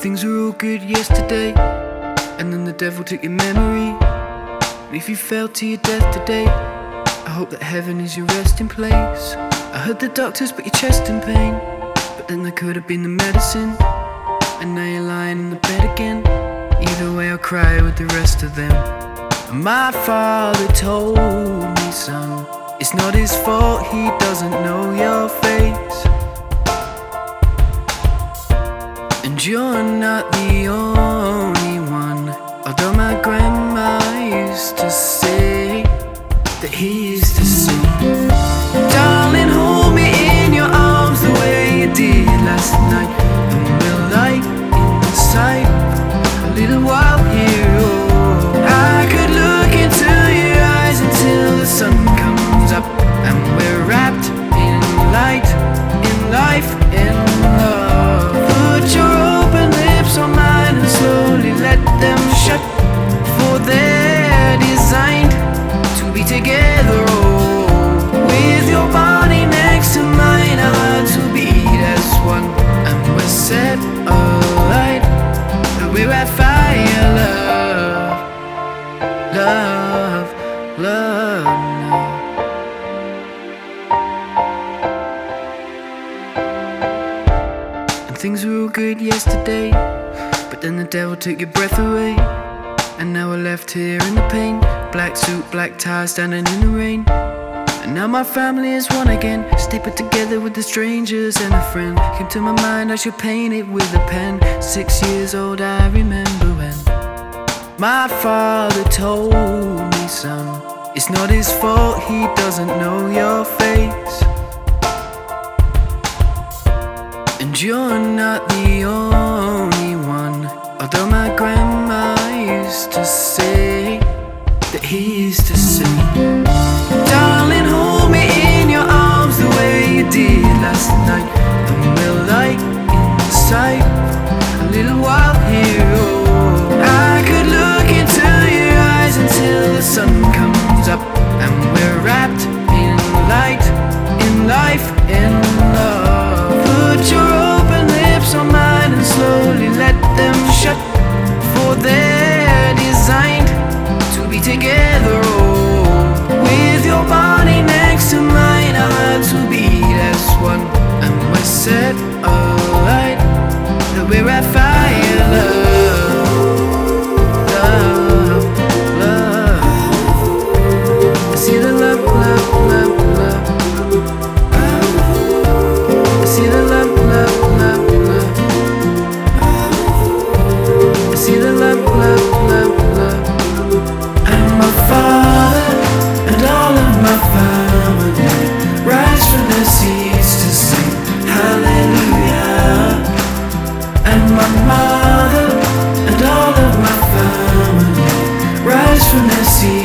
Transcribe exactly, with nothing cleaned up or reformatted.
things were all good yesterday, and then the devil took your memory. And if you fell to your death today, I hope that heaven is your resting place. I heard the doctors put your chest in pain, but then there could have been the medicine, and now you're lying in the bed again. Either way I'll cry with the rest of them. And my father told me, son, it's not his fault, he doesn't know your face. And you're not the only one, although my grandma used to say that he used to sing. Darling, hold me in your arms the way you did last night, and we'll lie inside a little while here. Oh, I could look into your eyes until the sun comes up, and we're wrapped in light, in life, in love. Put your open lips on mine and slowly let them shut, for they're designed to be together. Oh, with your body next to mine, our hearts will beat as one, and we're set alight, and we're at fire. Love, love, love now. And things were all good yesterday, but then the devil took your breath away, and now we're left here in the pain. Black suit, black tie, standing in the rain. And now my family is one again, stay put together with the strangers and a friend. Came to my mind I should paint it with a pen. Six years old I remember when my father told me, son, it's not his fault, he doesn't know your face. And you're not the only one, although my grandma used to say that he used to sing. Darling, hold me in your arms the way you did last night, and we'll lie inside a little while here. Oh, I could look into your eyes until the sun comes up, and we're wrapped in light, in life, in love. Put your open lips on mine and slowly let them shut, for they're designed to be together. Oh, with your body next to mine, our hearts will beat as one, and we're set alight, that we're at fire. Love, love, love. I see the love, love, love, love. I see the love, love, love, love. I see the love, love, love, love. And my father and all of my family rise from their seats to sing hallelujah. And my mother and all of my family rise from their seats